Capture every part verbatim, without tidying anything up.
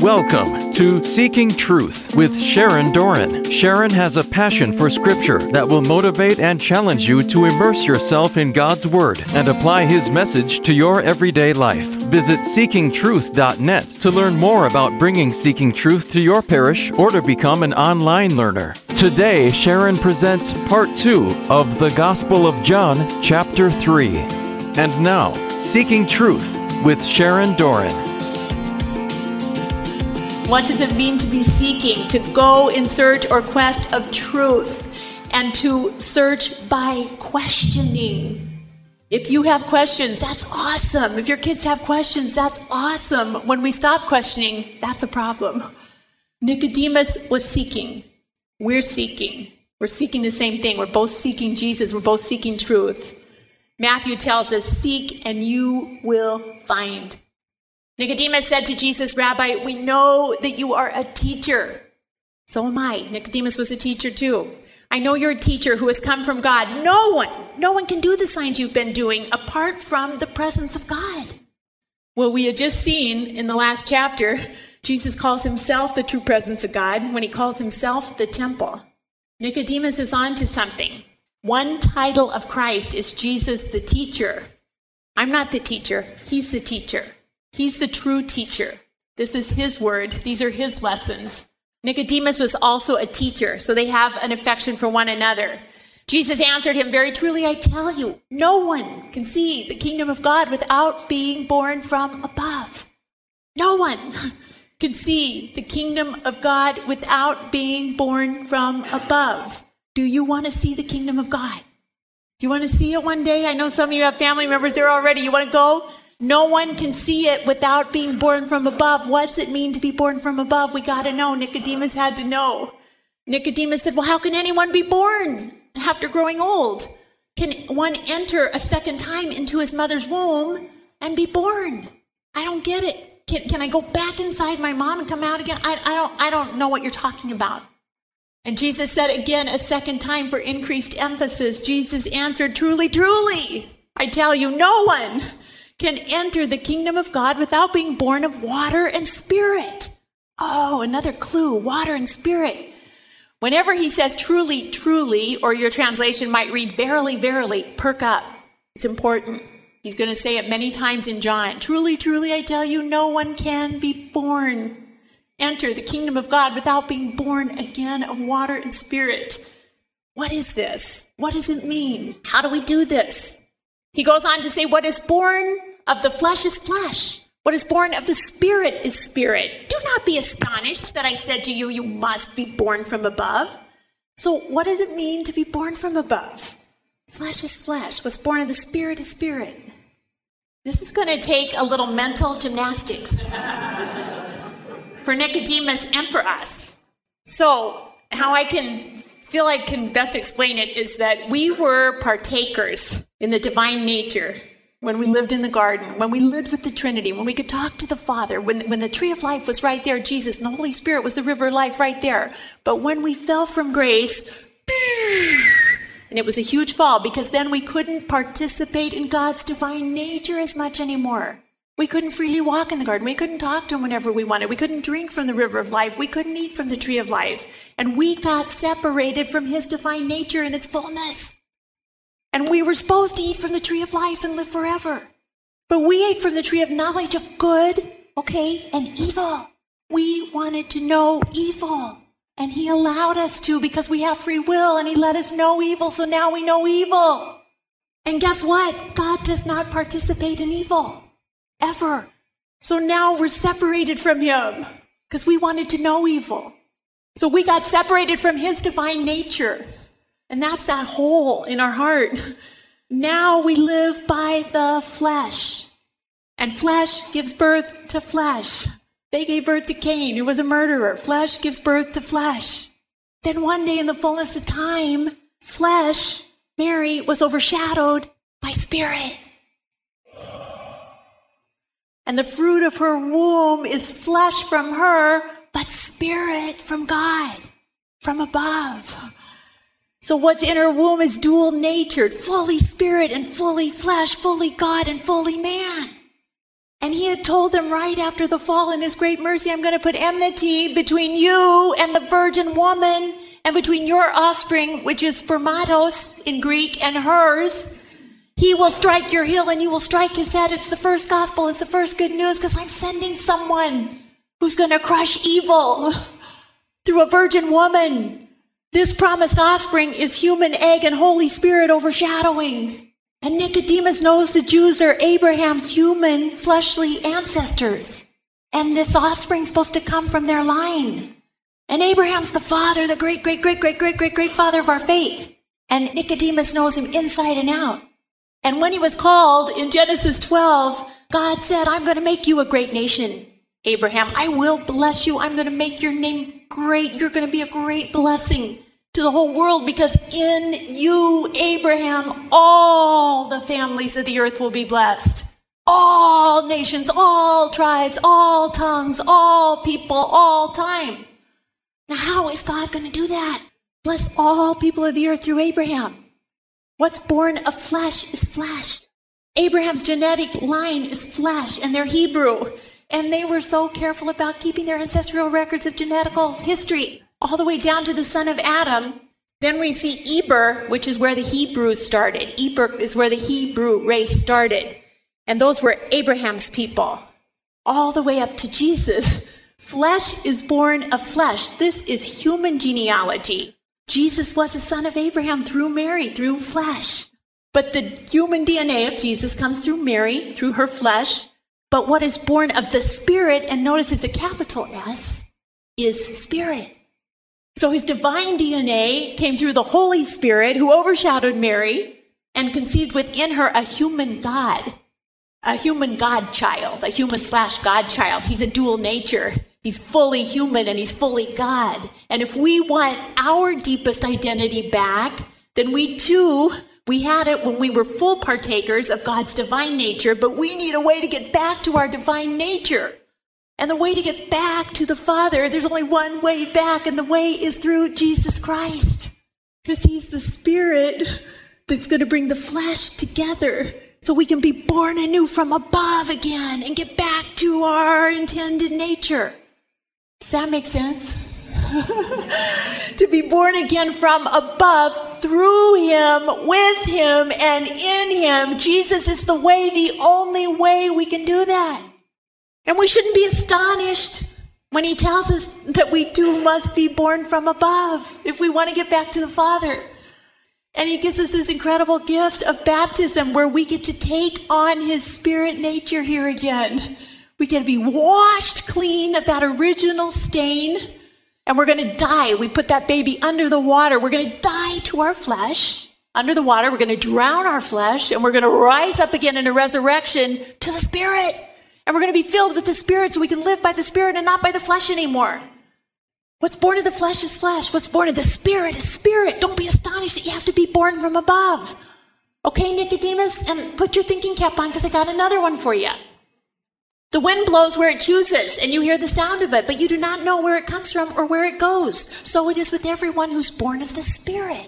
Welcome to Seeking Truth with Sharon Doran. Sharon has a passion for Scripture that will motivate and challenge you to immerse yourself in God's Word and apply His message to your everyday life. Visit seeking truth dot net to learn more about bringing Seeking Truth to your parish or to become an online learner. Today, Sharon presents part two of the Gospel of John, chapter three. And now, Seeking Truth with Sharon Doran. What does it mean to be seeking? To go in search or quest of truth, and to search by questioning. If you have questions, that's awesome. If your kids have questions, that's awesome. When we stop questioning, that's a problem. Nicodemus was seeking. We're seeking. We're seeking the same thing. We're both seeking Jesus. We're both seeking truth. Matthew tells us, seek and you will find. Nicodemus said to Jesus, Rabbi, we know that you are a teacher. So am I. Nicodemus was a teacher too. I know you're a teacher who has come from God. No one, no one can do the signs you've been doing apart from the presence of God. Well, we had just seen in the last chapter, Jesus calls himself the true presence of God when he calls himself the temple. Nicodemus is on to something. One title of Christ is Jesus the teacher. I'm not the teacher. He's the teacher. He's the true teacher. This is his word. These are his lessons. Nicodemus was also a teacher, so they have an affection for one another. Jesus answered him, very truly, I tell you, no one can see the kingdom of God without being born from above. No one can see the kingdom of God without being born from above. Do you want to see the kingdom of God? Do you want to see it one day? I know some of you have family members there already. You want to go? No one can see it without being born from above. What's it mean to be born from above? We got to know. Nicodemus had to know. Nicodemus said, well, how can anyone be born after growing old? Can one enter a second time into his mother's womb and be born? I don't get it. Can, can I go back inside my mom and come out again? I, I don't, I don't know what you're talking about. And Jesus said again a second time for increased emphasis. Jesus answered, truly, truly, I tell you, no one can enter the kingdom of God without being born of water and spirit. Oh, another clue, water and spirit. Whenever he says truly, truly, or your translation might read verily, verily, perk up. It's important. He's going to say it many times in John. Truly, truly, I tell you, no one can be born, enter the kingdom of God without being born again of water and spirit. What is this? What does it mean? How do we do this? He goes on to say, what is born of the flesh is flesh. What is born of the spirit is spirit. Do not be astonished that I said to you, you must be born from above. So what does it mean to be born from above? Flesh is flesh. What's born of the spirit is spirit. This is going to take a little mental gymnastics for Nicodemus and for us. So how I can feel I can best explain it is that we were partakers in the divine nature when we lived in the garden, when we lived with the Trinity, when we could talk to the Father, when, when the tree of life was right there, Jesus, and the Holy Spirit was the river of life right there. But when we fell from grace, and it was a huge fall because then we couldn't participate in God's divine nature as much anymore. We couldn't freely walk in the garden. We couldn't talk to him whenever we wanted. We couldn't drink from the river of life. We couldn't eat from the tree of life. And we got separated from his divine nature in its fullness. And we were supposed to eat from the tree of life and live forever. But we ate from the tree of knowledge of good, okay, and evil. We wanted to know evil. And he allowed us to because we have free will, and he let us know evil, so now we know evil. And guess what? God does not participate in evil. Ever. So now we're separated from him because we wanted to know evil. So we got separated from his divine nature. And that's that hole in our heart. Now we live by the flesh. And flesh gives birth to flesh. They gave birth to Cain, who was a murderer. Flesh gives birth to flesh. Then one day in the fullness of time, flesh, Mary, was overshadowed by spirit. And the fruit of her womb is flesh from her, but spirit from God, from above. So what's in her womb is dual-natured, fully spirit and fully flesh, fully God and fully man. And he had told them right after the fall in his great mercy, I'm going to put enmity between you and the virgin woman, and between your offspring, which is spermatos in Greek, and hers. He will strike your heel and you will strike his head. It's the first gospel. It's the first good news, because I'm sending someone who's going to crush evil through a virgin woman. This promised offspring is human egg and Holy Spirit overshadowing. And Nicodemus knows the Jews are Abraham's human, fleshly ancestors. And this offspring's supposed to come from their line. And Abraham's the father, the great, great, great, great, great, great, great father of our faith. And Nicodemus knows him inside and out. And when he was called in Genesis twelve, God said, I'm going to make you a great nation, Abraham. I will bless you. I'm going to make your name great. You're going to be a great blessing to the whole world, because in you, Abraham, all the families of the earth will be blessed. All nations, all tribes, all tongues, all people, all time. Now, how is God going to do that? Bless all people of the earth through Abraham. What's born of flesh is flesh. Abraham's genetic line is flesh, and they're Hebrew. And they were so careful about keeping their ancestral records of genetical history all the way down to the son of Adam. Then we see Eber, which is where the Hebrews started. Eber is where the Hebrew race started. And those were Abraham's people. All the way up to Jesus. Flesh is born of flesh. This is human genealogy. Jesus was the son of Abraham through Mary, through flesh. But the human D N A of Jesus comes through Mary, through her flesh. But what is born of the Spirit, and notice it's a capital S, is Spirit. So his divine D N A came through the Holy Spirit, who overshadowed Mary and conceived within her a human God, a human God child, a human slash God child. He's a dual nature. He's fully human and he's fully God. And if we want our deepest identity back, then we too, we had it when we were full partakers of God's divine nature, but we need a way to get back to our divine nature. And the way to get back to the Father, there's only one way back, and the way is through Jesus Christ. Because he's the Spirit that's going to bring the flesh together so we can be born anew from above again and get back to our intended nature. Does that make sense? To be born again from above, through him, with him, and in him. Jesus is the way, the only way we can do that. And we shouldn't be astonished when he tells us that we too must be born from above if we want to get back to the Father. And he gives us this incredible gift of baptism where we get to take on his Spirit nature here again. We get to be washed clean of that original stain, and we're going to die. We put that baby under the water. We're going to die to our flesh under the water. We're going to drown our flesh, and we're going to rise up again in a resurrection to the Spirit. And we're going to be filled with the Spirit so we can live by the Spirit and not by the flesh anymore. What's born of the flesh is flesh. What's born of the Spirit is spirit. Don't be astonished that you have to be born from above. Okay, Nicodemus? And put your thinking cap on, because I got another one for you. The wind blows where it chooses, and you hear the sound of it, but you do not know where it comes from or where it goes. So it is with everyone who's born of the Spirit.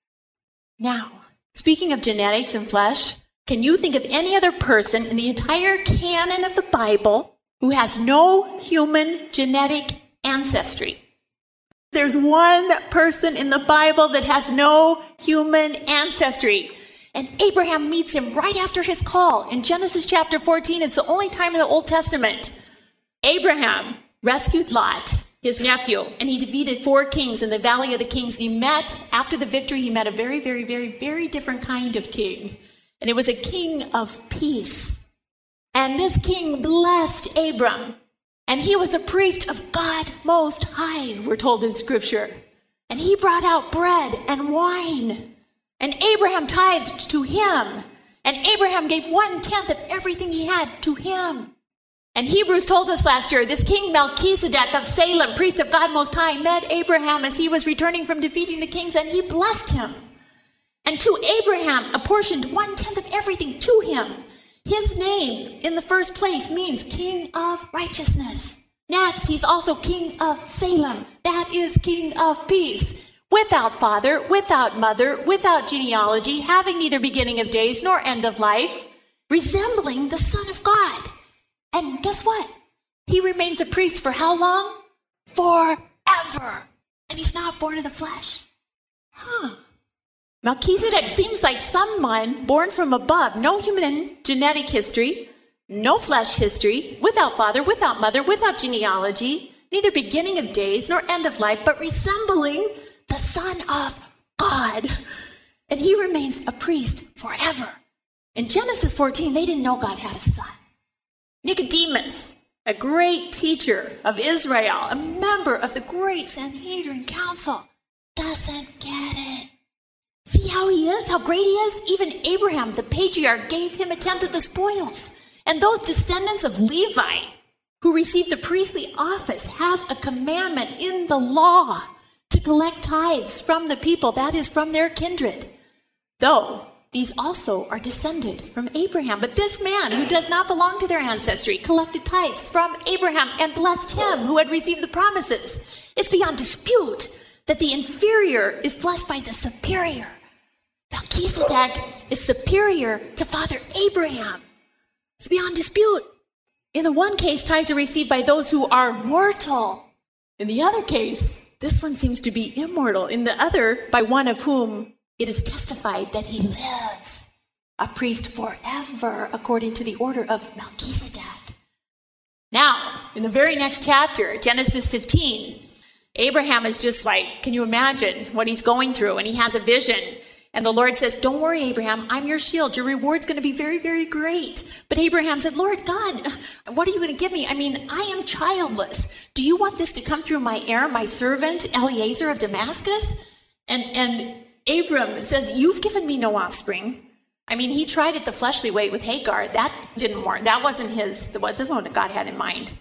Now, speaking of genetics and flesh, can you think of any other person in the entire canon of the Bible who has no human genetic ancestry? There's one person in the Bible that has no human ancestry. And Abraham meets him right after his call. In Genesis chapter fourteen, it's the only time in the Old Testament. Abraham rescued Lot, his nephew, and he defeated four kings in the Valley of the Kings. He met, after the victory, he met a very, very, very, very different kind of king. And it was a king of peace. And this king blessed Abram. And he was a priest of God Most High, we're told in Scripture. And he brought out bread and wine. And Abraham tithed to him. And Abraham gave one-tenth of everything he had to him. And Hebrews told us last year, this king Melchizedek of Salem, priest of God Most High, met Abraham as he was returning from defeating the kings, and he blessed him. And to Abraham apportioned one-tenth of everything to him. His name, in the first place, means King of Righteousness. Next, he's also King of Salem. That is King of Peace. Without father, without mother, without genealogy, having neither beginning of days nor end of life, resembling the Son of God. And guess what? He remains a priest for how long? Forever. And he's not born of the flesh. Huh. Melchizedek seems like someone born from above, no human genetic history, no flesh history, without father, without mother, without genealogy, neither beginning of days nor end of life, but resembling the Son of God. And he remains a priest forever. In Genesis fourteen, they didn't know God had a son. Nicodemus, a great teacher of Israel, a member of the great Sanhedrin Council, doesn't get it. See how he is, how great he is? Even Abraham, the patriarch, gave him a tenth of the spoils. And those descendants of Levi who received the priestly office have a commandment in the law to collect tithes from the people, that is, from their kindred. Though these also are descended from Abraham. But this man who does not belong to their ancestry collected tithes from Abraham and blessed him who had received the promises. It's beyond dispute that the inferior is blessed by the superior. Melchizedek is superior to Father Abraham. It's beyond dispute. In the one case, tithes are received by those who are mortal. In the other case, this one seems to be immortal. In the other, by one of whom it is testified that he lives, a priest forever, according to the order of Melchizedek. Now, in the very next chapter, Genesis fifteen, Abraham is just like, can you imagine what he's going through? And he has a vision. And the Lord says, don't worry, Abraham, I'm your shield. Your reward's going to be very, very great. But Abraham said, Lord God, what are you going to give me? I mean, I am childless. Do you want this to come through my heir, my servant, Eliezer of Damascus? And, and Abram says, you've given me no offspring. I mean, he tried it the fleshly way with Hagar. That didn't work. That wasn't his, the one that God had in mind.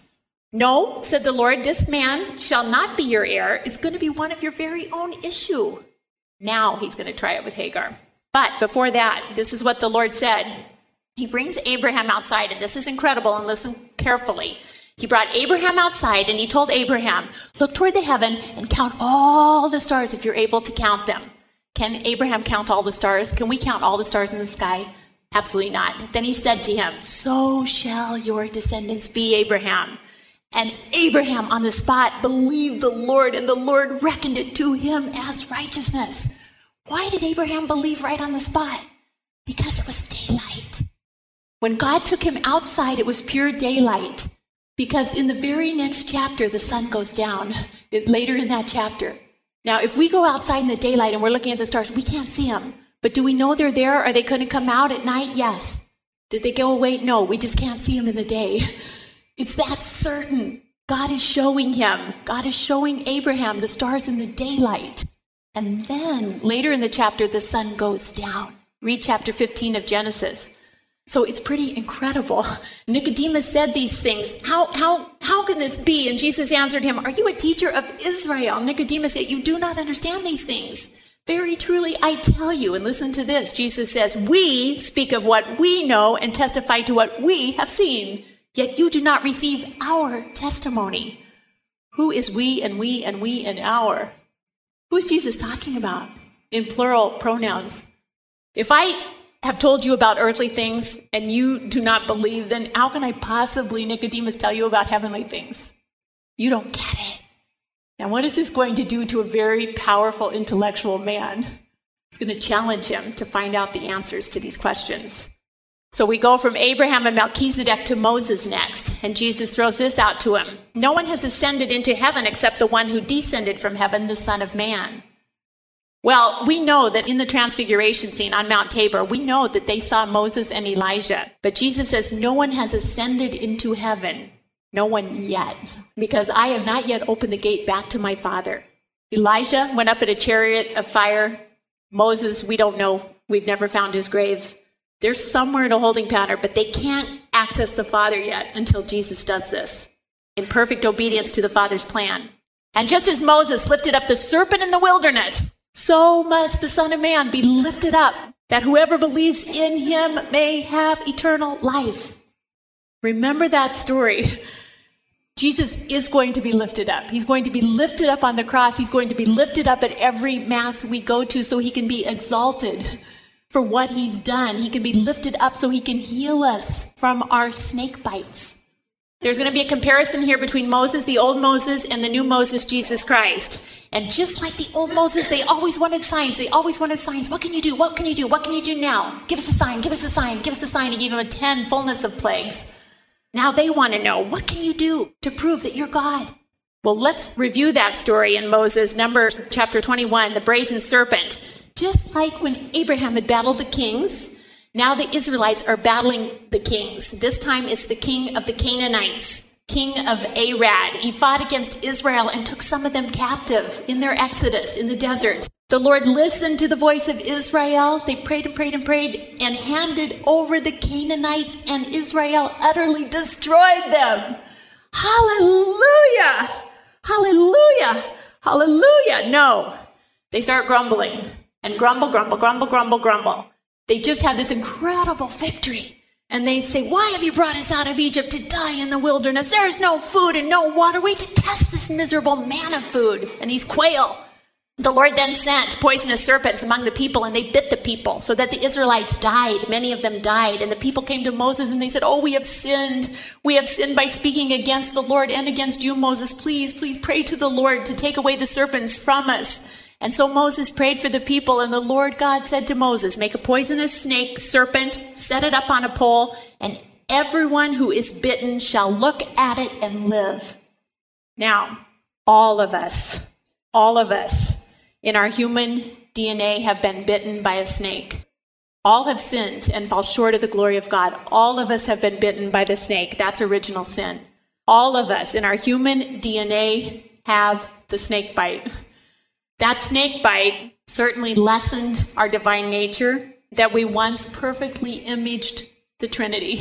No, said the Lord, this man shall not be your heir. It's going to be one of your very own issue. Now he's going to try it with Hagar. But before that, this is what the Lord said. He brings Abraham outside, and this is incredible, and listen carefully. He brought Abraham outside, and he told Abraham, look toward the heaven and count all the stars if you're able to count them. Can Abraham count all the stars? Can we count all the stars in the sky? Absolutely not. Then he said to him, so shall your descendants be, Abraham. And Abraham on the spot believed the Lord, and the Lord reckoned it to him as righteousness. Why did Abraham believe right on the spot? Because it was daylight. When God took him outside, it was pure daylight. Because in the very next chapter, the sun goes down, later in that chapter. Now, if we go outside in the daylight and we're looking at the stars, we can't see them. But do we know they're there? Are they going to come out at night? Yes. Did they go away? No, we just can't see them in the day. It's that certain. God is showing him. God is showing Abraham the stars in the daylight. And then later in the chapter, the sun goes down. Read chapter fifteen of Genesis. So it's pretty incredible. Nicodemus said these things. How, how, how can this be? And Jesus answered him, are you a teacher of Israel? Nicodemus said, you do not understand these things. Very truly, I tell you, and listen to this. Jesus says, we speak of what we know and testify to what we have seen. Yet you do not receive our testimony. Who is we and we and we and our? Who is Jesus talking about? In plural pronouns. If I have told you about earthly things and you do not believe, then how can I possibly, Nicodemus, tell you about heavenly things? You don't get it. Now, what is this going to do to a very powerful intellectual man? It's going to challenge him to find out the answers to these questions. So we go from Abraham and Melchizedek to Moses next, and Jesus throws this out to him. No one has ascended into heaven except the one who descended from heaven, the Son of Man. Well, we know that in the transfiguration scene on Mount Tabor, we know that they saw Moses and Elijah. But Jesus says no one has ascended into heaven. No one yet, because I have not yet opened the gate back to my Father. Elijah went up in a chariot of fire. Moses, we don't know. We've never found his grave. They're somewhere in a holding pattern, but they can't access the Father yet until Jesus does this in perfect obedience to the Father's plan. And just as Moses lifted up the serpent in the wilderness, so must the Son of Man be lifted up, that whoever believes in him may have eternal life. Remember that story. Jesus is going to be lifted up. He's going to be lifted up on the cross. He's going to be lifted up at every mass we go to so he can be exalted for what he's done. He can be lifted up so he can heal us from our snake bites. There's going to be a comparison here between Moses, the old Moses, and the new Moses, Jesus Christ. And just like the old Moses, they always wanted signs. They always wanted signs. What can you do? What can you do? What can you do now? Give us a sign. Give us a sign. Give us a sign. He gave them a ten fullness of plagues. Now they want to know, what can you do to prove that you're God? Well, let's review that story in Moses, Numbers chapter twenty-one, the brazen serpent. Just like when Abraham had battled the kings, now the Israelites are battling the kings. This time it's the king of the Canaanites, king of Arad. He fought against Israel and took some of them captive in their exodus in the desert. The Lord listened to the voice of Israel. They prayed and prayed and prayed and handed over the Canaanites, and Israel utterly destroyed them. Hallelujah! Hallelujah! Hallelujah! No. They start grumbling and grumble, grumble, grumble, grumble, grumble. They just had this incredible victory. And they say, why have you brought us out of Egypt to die in the wilderness? There's no food and no water. We detest this miserable manna food and these quail. The Lord then sent poisonous serpents among the people, and they bit the people, so that the Israelites died. Many of them died. And the people came to Moses and they said, oh, we have sinned. We have sinned by speaking against the Lord and against you, Moses. Please, please pray to the Lord to take away the serpents from us. And so Moses prayed for the people, and the Lord God said to Moses, make a poisonous snake, serpent, set it up on a pole, and everyone who is bitten shall look at it and live. Now, all of us, all of us in our human D N A have been bitten by a snake. All have sinned and fall short of the glory of God. All of us have been bitten by the snake. That's original sin. All of us in our human D N A have the snake bite. That snake bite certainly lessened our divine nature, that we once perfectly imaged the Trinity.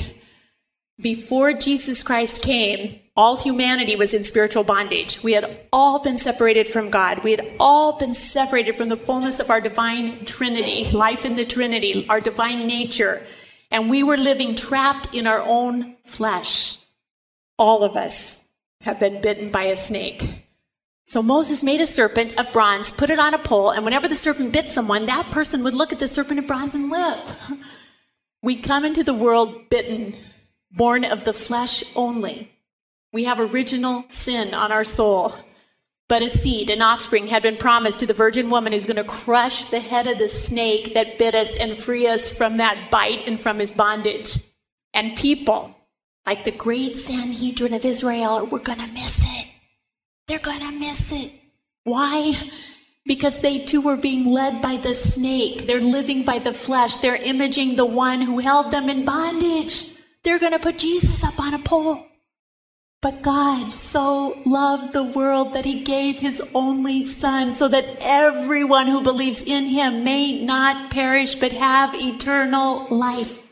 Before Jesus Christ came, all humanity was in spiritual bondage. We had all been separated from God. We had all been separated from the fullness of our divine Trinity, life in the Trinity, our divine nature. And we were living trapped in our own flesh. All of us have been bitten by a snake. So Moses made a serpent of bronze, put it on a pole, and whenever the serpent bit someone, that person would look at the serpent of bronze and live. We come into the world bitten, born of the flesh only. We have original sin on our soul. But a seed, an offspring, had been promised to the virgin woman who's going to crush the head of the snake that bit us and free us from that bite and from his bondage. And people, like the great Sanhedrin of Israel, were going to miss it. They're going to miss it. Why? Because they too were being led by the snake. They're living by the flesh. They're imaging the one who held them in bondage. They're going to put Jesus up on a pole. But God so loved the world that he gave his only son, so that everyone who believes in him may not perish but have eternal life.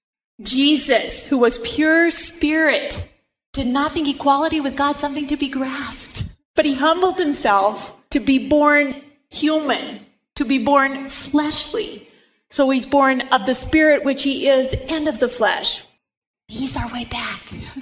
Jesus, who was pure spirit, did not think equality with God something to be grasped, but he humbled himself to be born human, to be born fleshly. So he's born of the spirit, which he is, and of the flesh. He's our way back.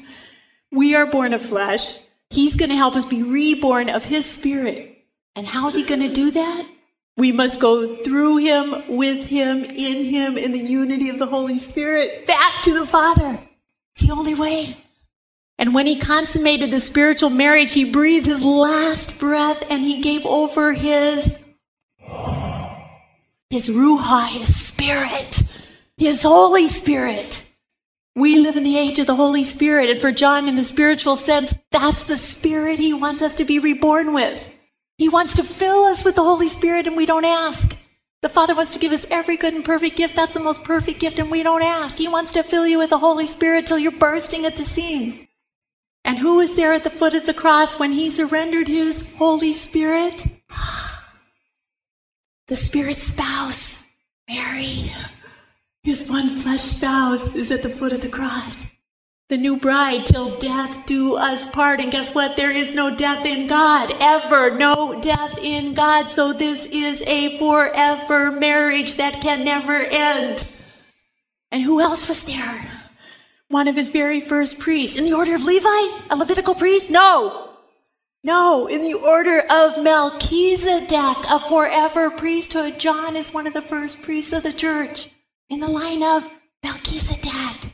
We are born of flesh. He's going to help us be reborn of his spirit. And how is he going to do that? We must go through him, with him, in him, in the unity of the Holy Spirit, back to the Father. It's the only way. And when he consummated the spiritual marriage, he breathed his last breath and he gave over his, his Ruach, his spirit, his Holy Spirit. We live in the age of the Holy Spirit. And for John, in the spiritual sense, that's the spirit he wants us to be reborn with. He wants to fill us with the Holy Spirit and we don't ask. The Father wants to give us every good and perfect gift. That's the most perfect gift and we don't ask. He wants to fill you with the Holy Spirit till you're bursting at the seams. And who was there at the foot of the cross when he surrendered his Holy Spirit? The Spirit's spouse, Mary. His one flesh spouse is at the foot of the cross. The new bride, till death do us part. And guess what? There is no death in God, ever. No death in God. So this is a forever marriage that can never end. And who else was there? One of his very first priests. In the order of Levi? A Levitical priest? No. No. In the order of Melchizedek, a forever priesthood. John is one of the first priests of the church. In the line of Melchizedek.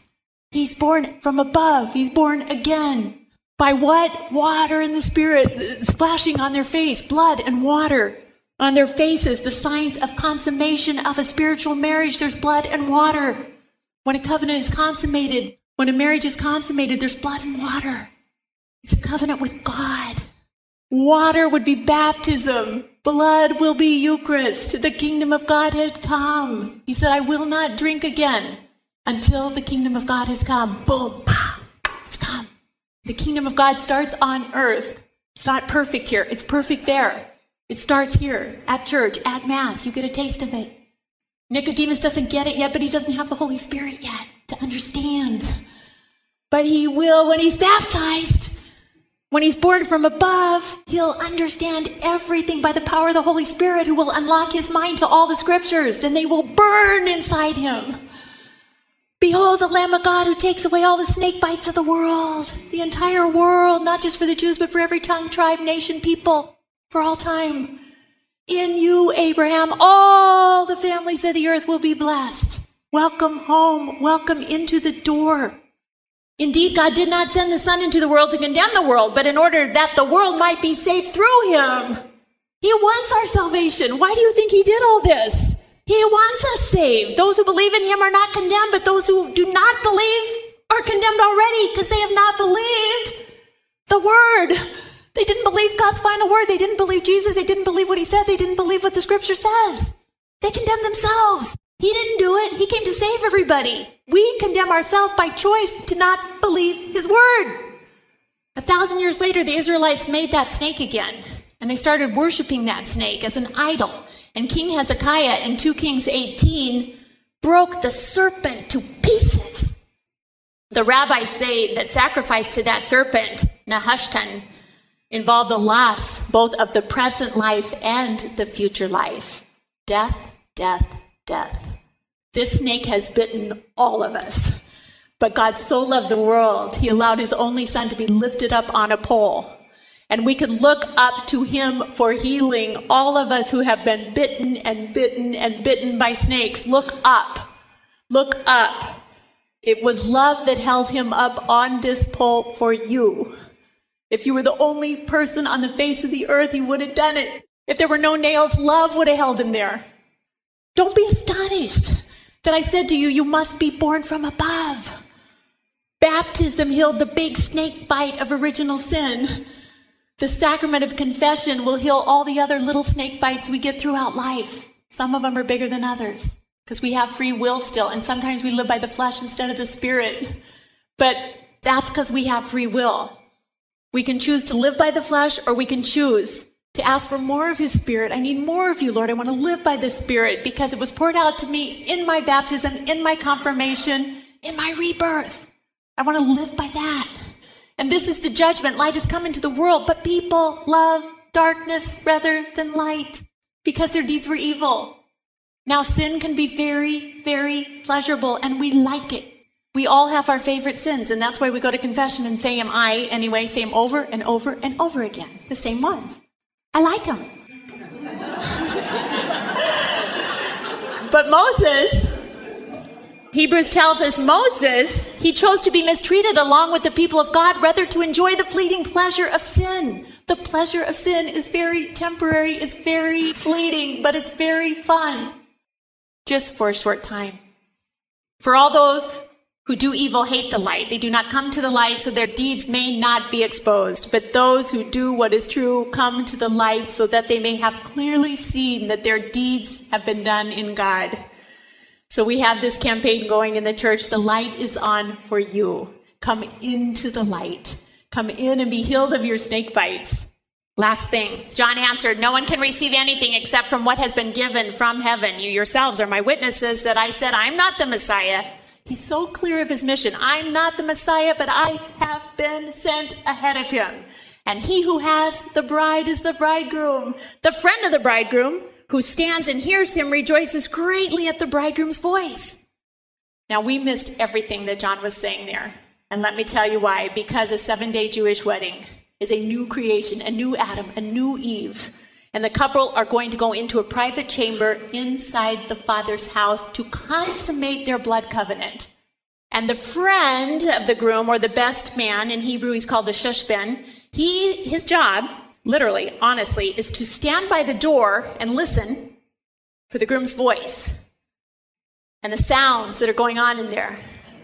He's born from above. He's born again. By what? Water and the Spirit splashing on their face, blood and water on their faces, the signs of consummation of a spiritual marriage. There's blood and water. When a covenant is consummated, when a marriage is consummated, there's blood and water. It's a covenant with God. Water would be baptism. Blood will be Eucharist. The kingdom of God had come. He said, I will not drink again until the kingdom of God has come. Boom, pow, it's come. The kingdom of God starts on earth. It's not perfect here. It's perfect there. It starts here, at church, at Mass. You get a taste of it. Nicodemus doesn't get it yet, but he doesn't have the Holy Spirit yet to understand. But he will when he's baptized. When he's born from above, he'll understand everything by the power of the Holy Spirit, who will unlock his mind to all the scriptures, and they will burn inside him. Behold the Lamb of God who takes away all the snake bites of the world, the entire world, not just for the Jews, but for every tongue, tribe, nation, people, for all time. In you, Abraham, all the families of the earth will be blessed. Welcome home. Welcome into the door. Indeed, God did not send the Son into the world to condemn the world, but in order that the world might be saved through him. He wants our salvation. Why do you think he did all this? He wants us saved. Those who believe in him are not condemned, but those who do not believe are condemned already because they have not believed the word. They didn't believe God's final word. They didn't believe Jesus. They didn't believe what he said. They didn't believe what the scripture says. They condemned themselves. He didn't do it. He came to save everybody. We condemn ourselves by choice to not believe his word. A thousand years later, the Israelites made that snake again, and they started worshiping that snake as an idol. And King Hezekiah in Second Kings eighteen broke the serpent to pieces. The rabbis say that sacrifice to that serpent, Nehushtan, involved the loss both of the present life and the future life. Death, death, death. This snake has bitten all of us. But God so loved the world, he allowed his only son to be lifted up on a pole. And we can look up to him for healing. All of us who have been bitten and bitten and bitten by snakes, look up. Look up. It was love that held him up on this pole for you. If you were the only person on the face of the earth, he would have done it. If there were no nails, love would have held him there. Don't be astonished that I said to you, you must be born from above. Baptism healed the big snake bite of original sin. The sacrament of confession will heal all the other little snake bites we get throughout life. Some of them are bigger than others because we have free will still, and sometimes we live by the flesh instead of the spirit. But that's because we have free will. We can choose to live by the flesh, or we can choose to ask for more of his Spirit. I need more of you, Lord. I want to live by the Spirit because it was poured out to me in my baptism, in my confirmation, in my rebirth. I want to live by that. And this is the judgment. Light has come into the world, but people love darkness rather than light because their deeds were evil. Now, sin can be very, very pleasurable, and we like it. We all have our favorite sins, and that's why we go to confession and say them. I, anyway, say them over and over and over again, the same ones. I like them. But Moses, Hebrews tells us Moses, he chose to be mistreated along with the people of God rather to enjoy the fleeting pleasure of sin. The pleasure of sin is very temporary, it's very fleeting, but it's very fun. Just for a short time. For all those who do evil hate the light. They do not come to the light so their deeds may not be exposed. But those who do what is true come to the light so that they may have clearly seen that their deeds have been done in God. So we have this campaign going in the church. The light is on for you. Come into the light. Come in and be healed of your snake bites. Last thing, John answered, no one can receive anything except from what has been given from heaven. You yourselves are my witnesses that I said I'm not the Messiah. He's so clear of his mission. I'm not the Messiah, but I have been sent ahead of him. And he who has the bride is the bridegroom. The friend of the bridegroom who stands and hears him rejoices greatly at the bridegroom's voice. Now, we missed everything that John was saying there. And let me tell you why. Because a seven-day Jewish wedding is a new creation, a new Adam, a new Eve. And the couple are going to go into a private chamber inside the Father's house to consummate their blood covenant. And the friend of the groom, or the best man, in Hebrew he's called the shushben, he, his job, literally, honestly, is to stand by the door and listen for the groom's voice and the sounds that are going on in there,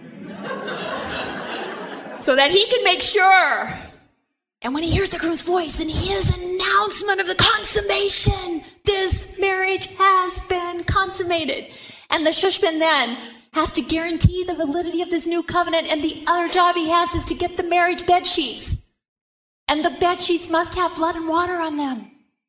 so that he can make sure. And when he hears the groom's voice and his announcement of the consummation, this marriage has been consummated. And the shushben then has to guarantee the validity of this new covenant, and the other job he has is to get the marriage bed sheets. And the bed sheets must have blood and water on them.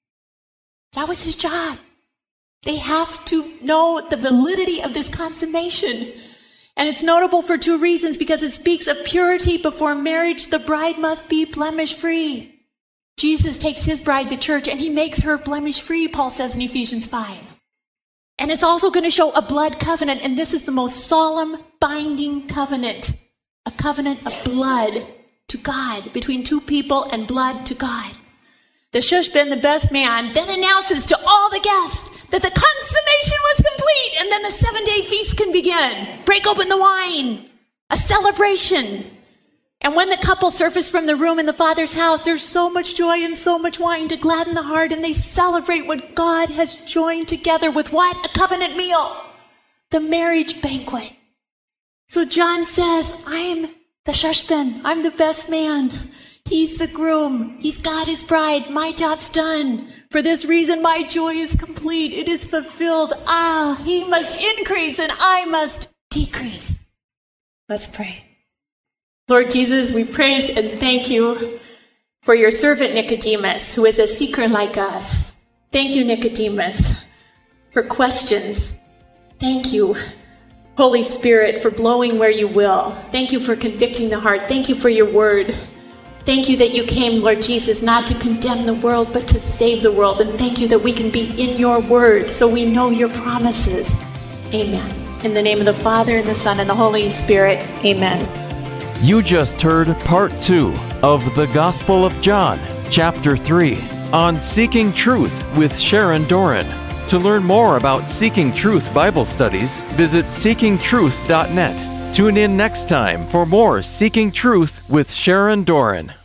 That was his job. They have to know the validity of this consummation. And it's notable for two reasons, because it speaks of purity before marriage. The bride must be blemish-free. Jesus takes his bride, the church, and he makes her blemish-free, Paul says in Ephesians five. And it's also going to show a blood covenant, and this is the most solemn, binding covenant. A covenant of blood to God, between two people and blood to God. The shushben, the best man, then announces to all the guests that the consummation was complete, and then the seven-day feast can begin. Break open the wine, a celebration. And when the couple surface from the room in the Father's house, there's so much joy and so much wine to gladden the heart, and they celebrate what God has joined together with what? A covenant meal, the marriage banquet. So John says, I'm the shushben, I'm the best man. He's the groom. He's got his bride. My job's done. For this reason, my joy is complete. It is fulfilled. Ah, he must increase and I must decrease. Let's pray. Lord Jesus, we praise and thank you for your servant Nicodemus, who is a seeker like us. Thank you, Nicodemus, for questions. Thank you, Holy Spirit, for blowing where you will. Thank you for convicting the heart. Thank you for your word. Thank you that you came, Lord Jesus, not to condemn the world, but to save the world. And thank you that we can be in your word so we know your promises. Amen. In the name of the Father, and the Son, and the Holy Spirit. Amen. You just heard part two of the Gospel of John, chapter three, on Seeking Truth with Sharon Doran. To learn more about Seeking Truth Bible studies, visit seeking truth dot net. Tune in next time for more Seeking Truth with Sharon Doran.